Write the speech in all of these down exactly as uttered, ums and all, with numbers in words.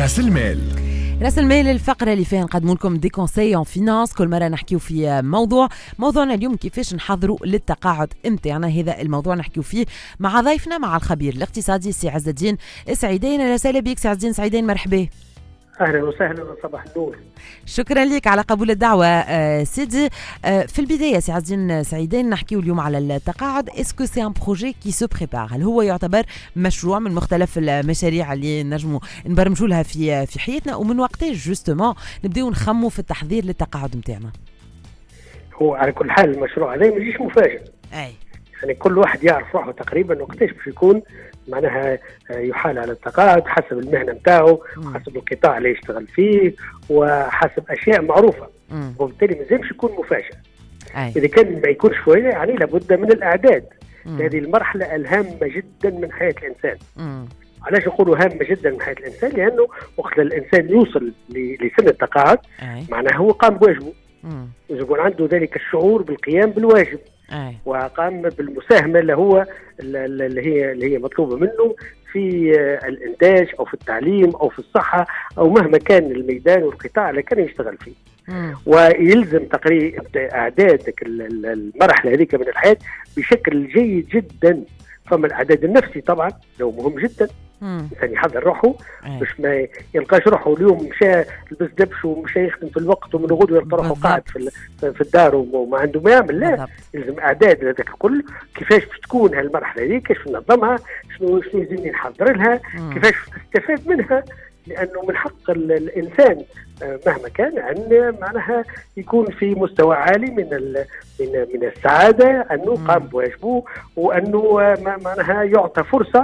راس المال. راس المال الفقرة اللي فيها نقدموا لكم دي كونساي ان فينانس. كل مرة نحكيو في موضوع موضوعنا اليوم كيفاش نحضروا للتقاعد امتاعنا. هذا الموضوع نحكيو فيه مع ضيفنا مع الخبير الاقتصادي سي عز الدين السعيدين. اهلا وسهلا بك سي عز الدين السعيدين، مرحبا. اهلا وسهلا وصباح النور. شكرا لك على قبول الدعوه آه سيدي. آه في البدايه سي عز الدين سعيدين نحكيو اليوم على التقاعد. اسكو سي ان بروجي كي سو بريبار؟ هل هو يعتبر مشروع من مختلف المشاريع اللي نجموا نبرمجوا لها في في حياتنا، ومن وقتاش جوستومون نبداو نخموا في التحضير للتقاعد نتاعنا؟ هو على كل حال المشروع هذا ما يجيش مفاجئ، اي يعني كل واحد يعرف روحه تقريبا وقتاش باش يكون معناها يحال على التقاعد حسب المهنه نتاعو، حسب القطاع اللي يشتغل فيه، وحسب اشياء معروفه، وبالتالي ما لازمش يكون مفاجئ. أي. اذا كان ما يكونش شويه يعني لابد من الاعداد لهذه المرحله الهامه جدا من حياه الانسان. مم. علاش نقولوا هامه جدا من حياه الانسان؟ لانه وقت الانسان يوصل لسن التقاعد معناه هو قام بواجبه، يكون عنده ذلك الشعور بالقيام بالواجب. أي. وقام بالمساهمه اللي هو اللي هي اللي هي مطلوبه منه في الانتاج او في التعليم او في الصحه او مهما كان الميدان والقطاع اللي كان يشتغل فيه. مم. ويلزم تقريبا اعدادك المرحله هذيك من الحياه بشكل جيد جدا. فما الاعداد النفسي طبعا لو مهم جدا، الانسان يحضر روحه باش ما يلقاش روحه اليوم مشى لبس دبش ومشى يخدم في الوقت ومن غدوه يلقى روحه قاعد في في الدار وما عنده ما يعمل. لا، يلزم اعداد هذاك الكل، كيفاش باش تكون هالمرحله هذيك، كيفاش ننظمها، شنو شنو يلزمني نحضر لها، كيفاش تستفاد منها. لانه من حق الانسان مهما كان ان معناها يكون في مستوى عالي من من من السعاده، انه قام بواجبه وانه معناها يعطى فرصه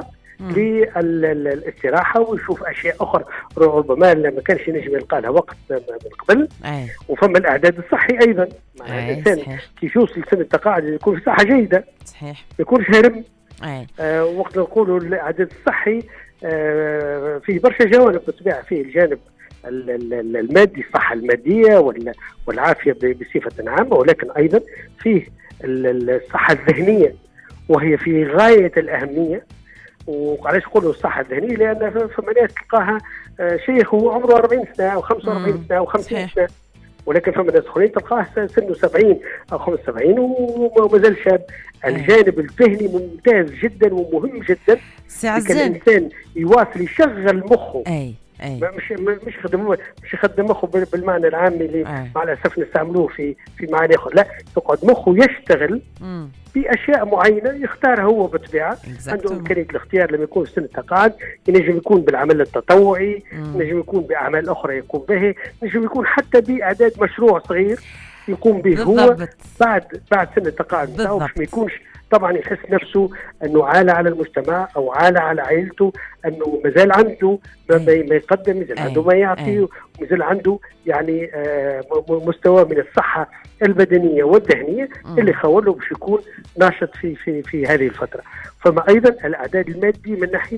للاستراحه ويشوف اشياء اخرى ربما ما كانش ينجم يلقى لها وقت من قبل. أي. وفما الاعداد الصحي ايضا، معناها الانسان كي يوصل لسن التقاعد يكون في صحه جيده، صحيح، ما يكونش هرم. آه وقت نقولوا الاعداد الصحي آه فيه برشا جوانب بالطبيعه، فيه الجانب المادي، الصحه الماديه والعافيه بصفه عامه، ولكن ايضا فيه الصحه الذهنيه وهي في غايه الاهميه. وعلاش نقولوا الصحه الذهنيه؟ لان فما ناس تلقاها شيخ هو عمره أربعين سنه او خمسة وأربعين سنه او خمسين سنه، ولكن فما ناس اخرين تلقاه سنه سبعين او خمسة وسبعين ومازال شاب. الجانب الذهني ممتاز جدا ومهم جدا. كان الانسان يواصل يشغل مخه. أي. أي. مش مش يخدم مش يخدم مخه بالمعنى العامي اللي أي. مع الاسف نستعملوه في في معاني اخرى. لا، يقعد مخه يشتغل مم. في اشياء معينه يختارها هو بالطبيعه. عنده امكانيه الاختيار لما يكون في سن التقاعد. ينجم يكون بالعمل التطوعي، ينجم يكون باعمال اخرى يقوم به، ينجم يكون حتى باعداد مشروع صغير يقوم به هو بعد بعد سن التقاعد بتاعه، باش ما يكونش طبعا يحس نفسه انه عالة على المجتمع او عالة على عائلته، انه مازال عنده ما يقدم، مازال عنده ما يعطي، ومازال عنده يعني آه مستوى من الصحة البدنية والذهنية اللي خوله باش يكون ناشط في في في هذه الفترة. فما ايضا الاعداد المادي من ناحية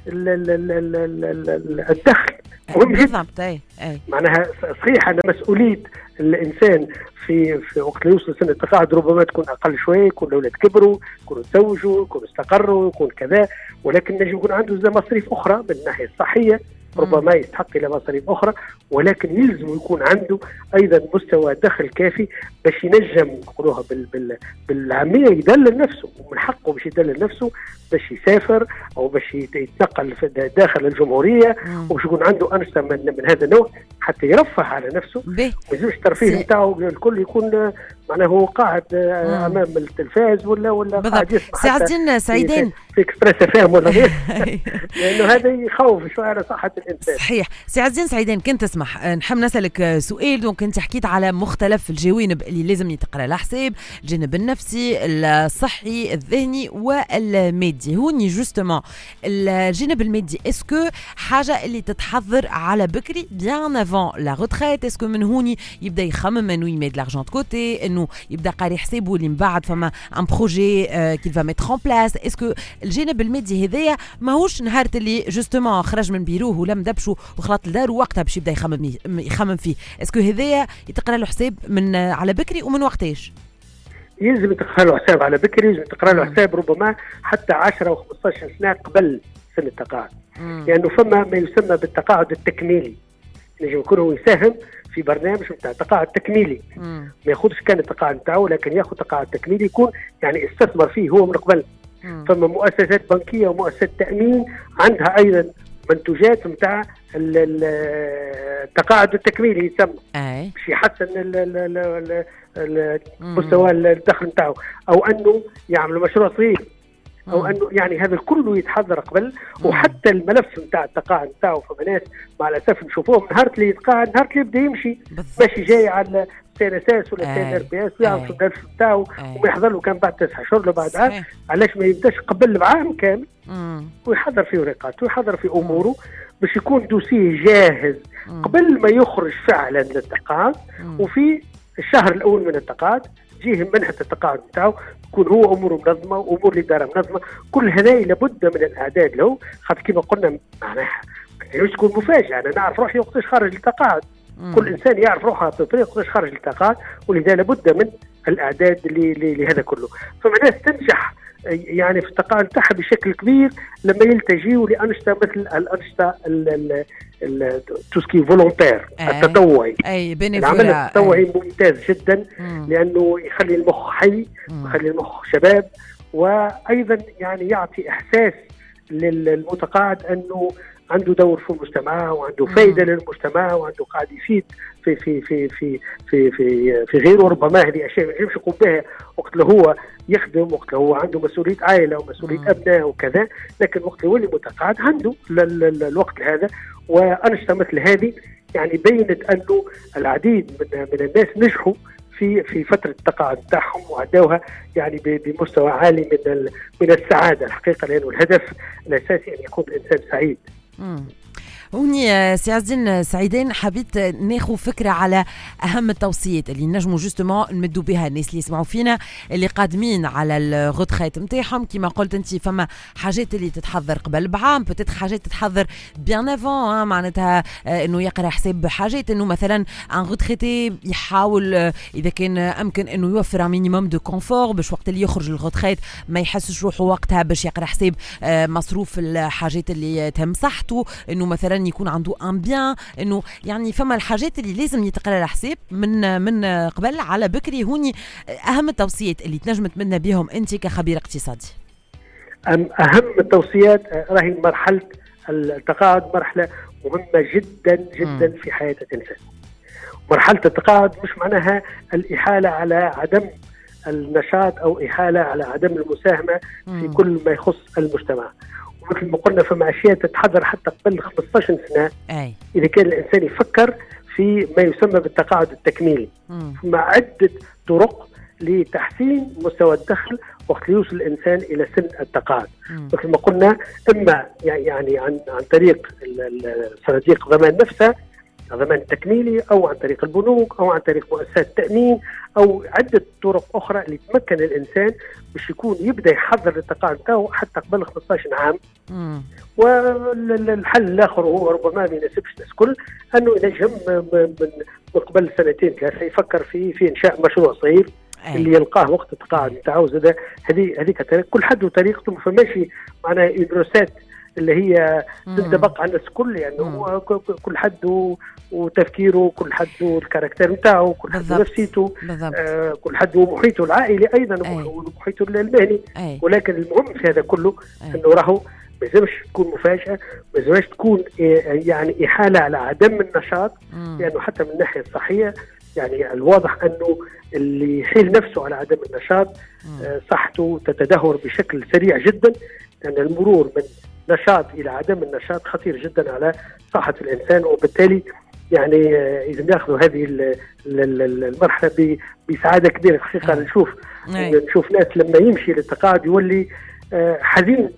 الدخل مهم جدا. معناها صحيح ان مسؤولية الانسان في في وقت اللي يوصل سن التقاعد ربما تكون اقل شويه، يكون الاولاد كبروا، يكونوا تزوجوا، يكونوا استقروا، يكون كذا، ولكن نجم يكون عنده زي مصاريف اخرى من الناحيه الصحيه ربما يستحق الى مصاريف اخرى، ولكن يلزم يكون عنده ايضا مستوى دخل كافي باش ينجم نقولوها بال بال بالعاميه يدلل نفسه، ومن حقه باش يدلل نفسه باش يسافر او باش يتنقل في داخل الجمهوريه، وباش يكون عنده انشطه من, من هذا النوع حتى يرفه على نفسه. ما يلزمش الترفيه نتاعو الكل يكون معناه هو قاعد مم. امام التلفاز ولا ولا بالضبط. قاعد يسمع سي عز سعيدين في اكسبريس فاهم ولا غير لانه هذا يخوف شويه على صحه الانسان. صحيح. سي عز سعيدين كنت تسمح نحب نسالك سؤال. دونك انت حكيت على مختلف الجوانب اللي لازم يتقرا لها حساب، الجانب النفسي، الصحي، الذهني والمادي. هوني جوستومون الجانب المادي اسكو حاجه اللي تتحضر على بكري بيان افون لا روتريت؟ اسكو من هوني يبدا يخمم انه يمد لارجون دو كوتي، انه يبدا قاري حسابه اللي من بعد فما ان بروجي كيل فا ميتر اون بلاس؟ اسكو الجانب المادي هذايا ماهوش نهار اللي جوستومون خرج من بيروه ولا مدبشو وخلط لدار وقتها باش يبدا يخمم يخمم فيه؟ اسكو هذايا يتقرا له حساب من على بكري ومن وقتاش؟ يلزم يتقرا له حساب على بكري، يلزم يتقرا له حساب ربما حتى عشرة أو خمسة عشر سنه قبل سن التقاعد. لانه يعني فما ما يسمى بالتقاعد التكميلي، نجم يكون هو يساهم في برنامج نتاع تقاعد تكميلي، ما ياخذش كان التقاعد نتاعو لكن ياخذ تقاعد تكميلي يكون يعني استثمر فيه هو من قبل. فما مؤسسات بنكيه ومؤسسات تامين عندها ايضا منتوجات نتاع التقاعد التكميلي يسمى باش يحسن مستوى الدخل نتاعو، او انه يعمل مشروع صغير، او انه يعني هذا كله يتحضر قبل. وحتى الملف نتاع التقاعد نتاعو فما ناس مع الاسف نشوفوهم نهار اللي يتقاعد نهار اللي يبدا يمشي ماشي جاي على سي ان اس اس ولا سي ان ار بي اس ويعرف الملف نتاعو وما يحضر له كان بعد تسعة شهور ولا بعد عام. علاش ما يبداش قبل بعام كامل ويحضر في ورقاته ويحضر في اموره باش يكون دوسيه جاهز قبل ما يخرج فعلا للتقاعد. وفي الشهر الاول من التقاعد تجيه منحة التقاعد نتاعو يكون هو اموره منظمه وامور الاداره منظمه. كل هذا لابد من الاعداد له، خاطر كما قلنا معناها ما تكون مفاجاه. انا نعرف روحي وقتاش خارج التقاعد، كل انسان يعرف روحه بطريقه وقتاش خارج التقاعد، ولذا لابد من الاعداد لهذا كله. فما ناس تنجح يعني في التقاعد تاعها بشكل كبير لما يلتجيوا لانشطه مثل الانشطه التوسكي فولونتير التطوعي. اي العمل التطوعي أي. ممتاز جدا مم. لانه يخلي المخ حي ويخلي المخ شباب، وايضا يعني يعطي احساس للمتقاعد انه عنده دور في المجتمع وعنده فائده مم. للمجتمع وعنده قاعد يفيد في في في في في في, في غيره. ربما هذه اشياء ما ينجمش يقوم بها وقت اللي هو يخدم، وقت اللي هو عنده مسؤوليه عائله ومسؤوليه مم. ابناء وكذا، لكن وقت اللي يولي متقاعد عنده الوقت هذا. وانشطه مثل هذه يعني بينت انه العديد من من الناس نجحوا في في فتره التقاعد تاعهم وعداوها يعني بمستوى عالي من من السعاده الحقيقه، لانه الهدف الاساسي ان يكون الانسان سعيد. مم. هوني سي عز الدين سعيدين حبيت ناخذ فكره على اهم التوصيات اللي نجموا جوستومون نمدوا بها الناس اللي يسمعوا فينا اللي قادمين على الغوتريت نتاعهم. كما قلت انت فما حاجات اللي تتحضر قبل بعام، بتت حاجات تتحضر بيان افون، معناتها انه يقرا حساب حاجات، انه مثلا ان غوتريتي يحاول اذا كان امكن انه يوفر مينيموم دو كونفور باش وقت اللي يخرج للغوتريت ما يحسش روحه وقتها باش يقرا حساب مصروف الحاجات اللي تهم صحته، انه مثلا يكون عنده ان بيان، انه يعني فما الحاجات اللي لازم يتقرا لها حساب من من قبل على بكري. هوني اهم التوصيات اللي تنجم تمنى بهم انت كخبير اقتصادي. اهم التوصيات راهي مرحله التقاعد مرحله مهمه جدا جدا م. في حياه الانسان. مرحله التقاعد مش معناها الاحاله على عدم النشاط او احاله على عدم المساهمه م. في كل ما يخص المجتمع. مثل ما قلنا فما اشياء تتحضر حتى قبل خمسة عشر سنه أي. اذا كان الانسان يفكر في ما يسمى بالتقاعد التكميلي. فما عده طرق لتحسين مستوى الدخل وقت يوصل الانسان الى سن التقاعد. مثل ما قلنا اما يعني عن عن طريق صناديق ضمان نفسها ضمان التكميلي، او عن طريق البنوك، او عن طريق مؤسسات التامين، او عده طرق اخرى اللي تمكن الانسان باش يكون يبدا يحضر للتقاعد نتاعو حتى قبل خمسة عشر عام. مم. والحل الاخر هو ربما ما يناسبش الناس الكل، انه ينجم من قبل سنتين ثلاثه يفكر في في انشاء مشروع صغير أي. اللي يلقاه وقت التقاعد نتاعو. زاد هذه هذيك كل حد وطريقته، ما فماش معناها يدرسات اللي هي تنطبق على الناس الكل، يعني هو كل حد وتفكيره، كل حد والكاركتير نتاعو، كل حد ونفسيته، آه كل حد ومحيطه العائلي ايضا ومحيطه المهني. ولكن المهم في هذا كله انه راهو ما لازمش تكون مفاجاه، ما لازمش تكون يعني احاله على عدم النشاط، لانه يعني حتى من الناحيه الصحيه يعني الواضح انه اللي يحيل نفسه على عدم النشاط آه صحته تتدهور بشكل سريع جدا، لان يعني المرور من نشاط الى عدم النشاط خطير جدا على صحه الانسان. وبالتالي يعني اذا ناخذوا هذه المرحله بسعاده كبيره الحقيقه. أه. نشوف أه. نشوف ناس لما يمشي للتقاعد يولي حزين.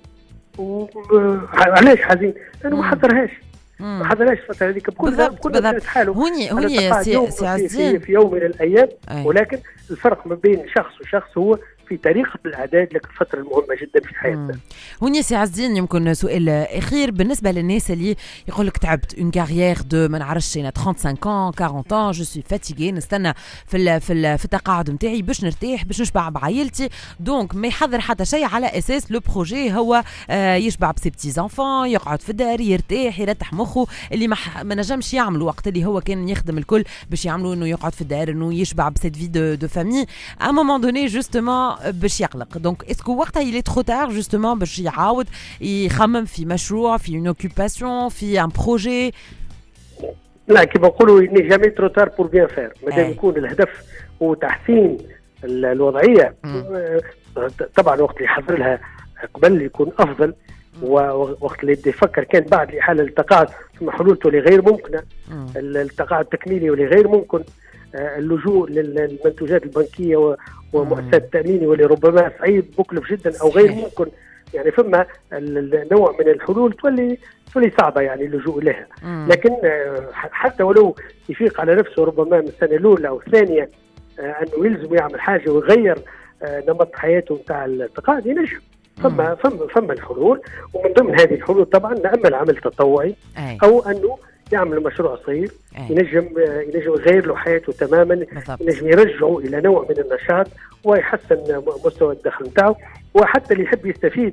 علاش حزين؟ لانه ما حضرهاش ما حضرهاش الفتره هذيك بكل بكل حاله. هوني هوني سي في, في يوم من الايام. أي. ولكن الفرق ما بين شخص وشخص هو في طريقه الاعداد لك الفتره المهمه جدا في حياتنا. هوني سي عز الدين، يمكن سؤال اخير بالنسبه للناس اللي يقول لك تعبت اون كارير دو ما نعرفش انا خمسة وثلاثين أربعين ans جو سوي فاتيغي، نستنى في ال في ال في التقاعد نتاعي باش نرتاح باش نشبع بعائلتي، دونك ما يحضر حتى شيء على اساس لو بروجي هو آه يشبع بسي بتي زانفون، يقعد في الدار يرتاح يرتاح مخه اللي ما, ما نجمش يعمل وقت اللي هو كان يخدم الكل باش يعملوا انه يقعد في الدار انه يشبع بسيت في دو دو فامي ا مومون دوني جوستومون باش يقلق. دونك اسكو وقتها يلي ترو تار جوستومون باش يعاود يخمم في مشروع في اون اوكوباسيون في ان بروجي؟ لا كيما نقولوا ني جامي ترو تار بور بيان فير، مادام يكون الهدف هو تحسين الوضعيه طبعا وقت اللي يحضر لها قبل يكون افضل، ووقت اللي يبدا يفكر كان بعد لحاله التقاعد ثم حلول تولي غير ممكنه، التقاعد التكميلي واللي غير ممكن، اللجوء للمنتوجات البنكيه ومؤسسات التامين واللي ربما صعيب مكلف جدا او غير ممكن، يعني فما نوع من الحلول تولي تولي صعبه يعني اللجوء لها. لكن حتى ولو يفيق على نفسه ربما من السنه الاولى او الثانيه انه يلزم يعمل حاجه ويغير نمط حياته نتاع التقاعد ينجم. فما فما فما الحلول، ومن ضمن هذه الحلول طبعا نعمل عمل تطوعي او انه يعمل مشروع صغير ينجم ينجم يغير له حياته تماما، ينجم يرجعه الى نوع من النشاط ويحسن مستوى الدخل نتاعو. وحتى اللي يحب يستفيد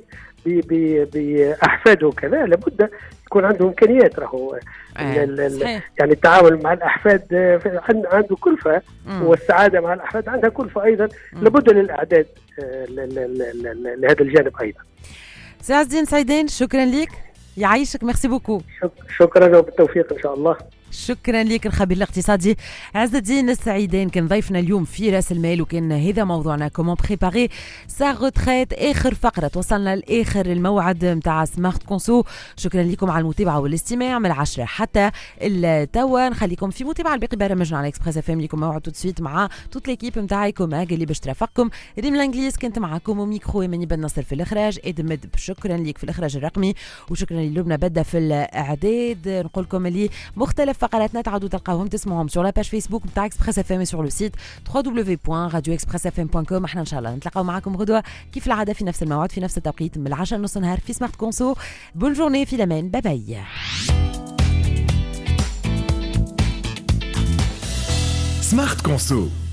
باحفاده كذا لابد يكون عنده امكانيات، راهو يعني التعامل مع الاحفاد عنده كلفه، والسعاده مع الاحفاد عندها كلفه ايضا، لابد للاعداد لهذا الجانب ايضا. سي عز الدين سعيدين، شكرا لك، يعيشك، ميرسي بوكو. شكرا وبالتوفيق ان شاء الله. شكرا لك الخبير الاقتصادي عز الدين السعيدين، كان ضيفنا اليوم في راس المال، وكان هذا موضوعنا كومون بريباري سا روتريت. اخر فقره وصلنا لاخر الموعد نتاع سمارت كونسو. شكرا لكم على المتابعه والاستماع من العشرة حتى التوا. نخليكم في متابعه الباقي برامجنا على اكسبريس اف ام. لكم موعد تو سويت مع توت ليكيب نتاعي كوماج اللي باش ترافقكم. ريم الانجليز كنت معكم وميكرو يمني بن نصر في الاخراج، ادمد شكرا لك في الاخراج الرقمي، وشكرا للبنى بدا في الاعداد. نقول لكم اللي مختلف فقراتنا تعودوا تلقاوهم تسمعوهم sur la page Facebook نتاع اكسبريس اف ام et sur le site double-vé double-vé point radio express f m point com. احنا ان شاء الله نتلاقاو معكم غدوه كيف العاده في نفس الموعد في نفس التوقيت من العشرة نص نهار في سمارت كونسو. بون جورني في الامان، باي باي. سمارت كونسو